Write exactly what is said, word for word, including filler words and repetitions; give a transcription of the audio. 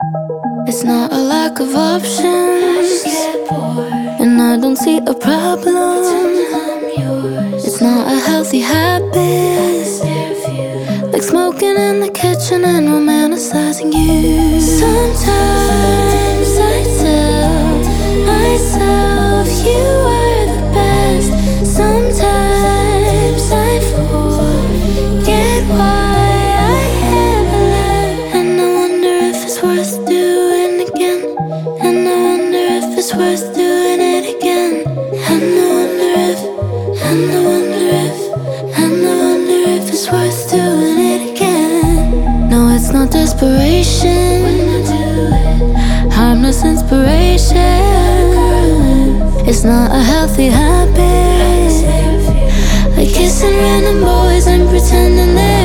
It's not a lack of options, and I don't see a problem. It's not a healthy habit, like smoking in the kitchen and romanticizing you. Sometimes I tell myself you are the best. Sometimes I forget why I ever left, and I wonder if it's worth doing again. And I wonder if it's worth doing it again. And I wonder if, and I wonder if, and I wonder if it's worth doing it again. No, it's not desperation, harmless inspiration. It's not a healthy habit, like kissing random boys and pretending they're